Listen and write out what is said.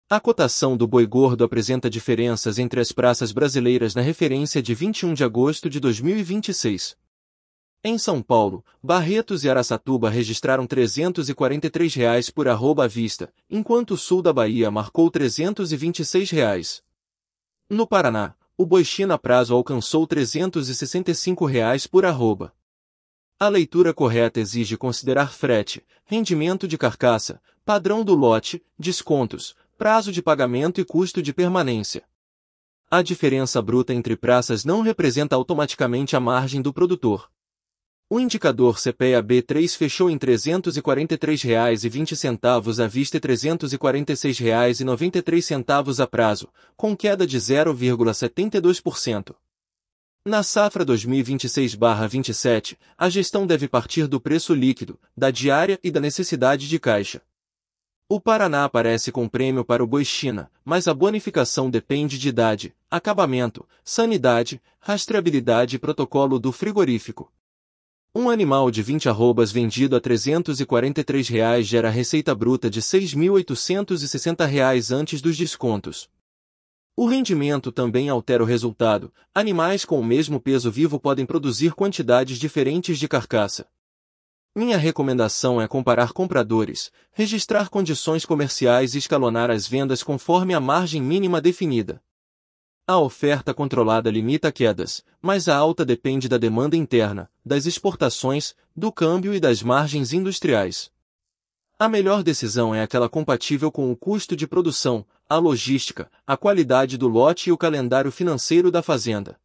A cotação do boi gordo apresenta diferenças entre as praças brasileiras na referência de 21 de agosto de 2026. Em São Paulo, Barretos e Araçatuba registraram R$ 343 por arroba à vista, enquanto o sul da Bahia marcou R$ 326. No Paraná, o boi China a prazo alcançou R$ 365 por arroba. A leitura correta exige considerar frete, rendimento de carcaça, padrão do lote, descontos, prazo de pagamento e custo de permanência. A diferença bruta entre praças não representa automaticamente a margem do produtor. O indicador CPEA-B3 fechou em R$ 343,20 à vista e R$ 346,93 a prazo, com queda de 0,72%. Na safra 2026/27, a gestão deve partir do preço líquido, da diária e da necessidade de caixa. O Paraná aparece com prêmio para o boi China, mas a bonificação depende de idade, acabamento, sanidade, rastreabilidade e protocolo do frigorífico. Um animal de 20 arrobas vendido a R$ 343 gera receita bruta de R$ 6.860 antes dos descontos. O rendimento também altera o resultado. Animais com o mesmo peso vivo podem produzir quantidades diferentes de carcaça. Minha recomendação é comparar compradores, registrar condições comerciais e escalonar as vendas conforme a margem mínima definida. A oferta controlada limita quedas, mas a alta depende da demanda interna, das exportações, do câmbio e das margens industriais. A melhor decisão é aquela compatível com o custo de produção, a logística, a qualidade do lote e o calendário financeiro da fazenda.